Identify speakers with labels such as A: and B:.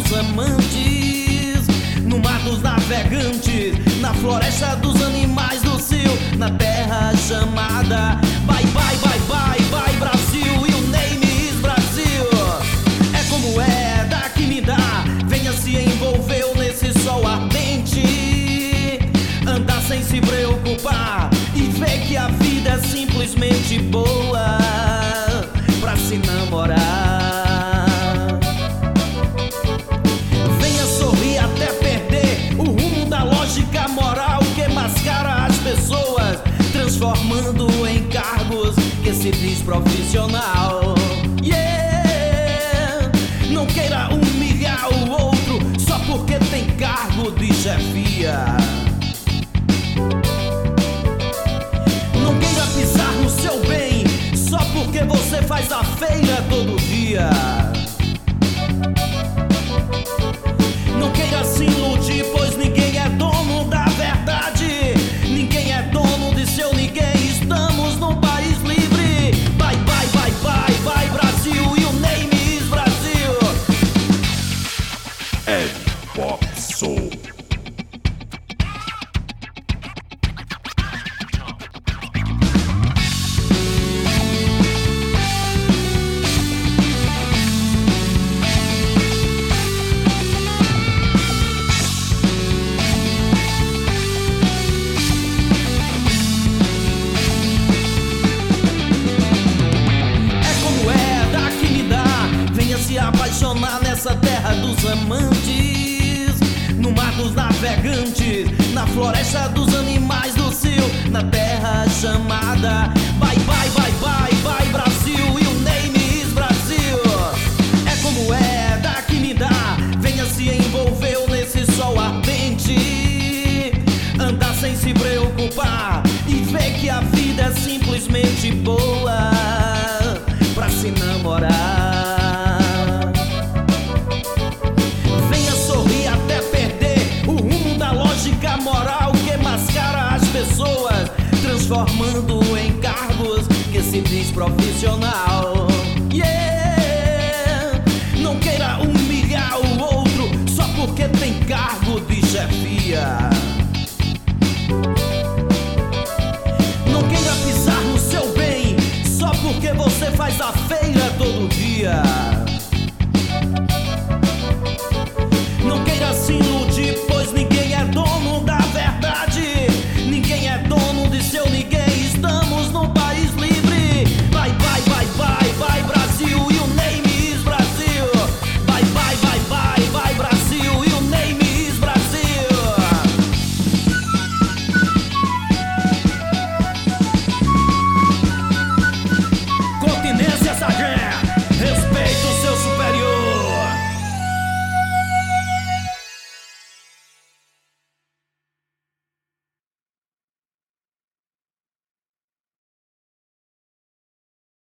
A: dos amantes, no mar dos navegantes, na floresta dos animais do cio, na terra chamada Bye Bye Bye Bye Bye Brasil. You name is Brasil. É como é, dá que me dá, venha se envolveu nesse sol ardente, andar sem se preocupar e ver que a vida é simplesmente boa pra se namorar. Venha sorrir até perder o rumo da lógica moral que mascara as pessoas, transformando em cargos que se diz profissional. Yeah! Não queira humilhar o outro só porque tem cargo de chefia. Não queira pisar no seu bem só porque você faz a feira todo dia. Não queira se iludir, pois ninguém é dono da verdade, ninguém é dono de seu ninguém. Estamos num país livre. Bye bye bye bye bye Brasil. You name is Brasil.
B: Ed Pop Soul.
A: Apaixonar nessa terra dos amantes, no mar dos navegantes, na floresta dos animais do cio, na terra chamada Bye Bye Bye Bye Bye Brasil. You name is Brasil. É como é, dá que me dá, venha se envolveu nesse sol ardente, andar sem se preocupar e ver que a vida é simplesmente boa pra se namorar. Moral que mascara as pessoas, transformando em cargos que se diz profissional. Yeah! Não queira humilhar o outro só porque tem cargo de chefia. Não queira pisar no seu bem só porque você faz a fé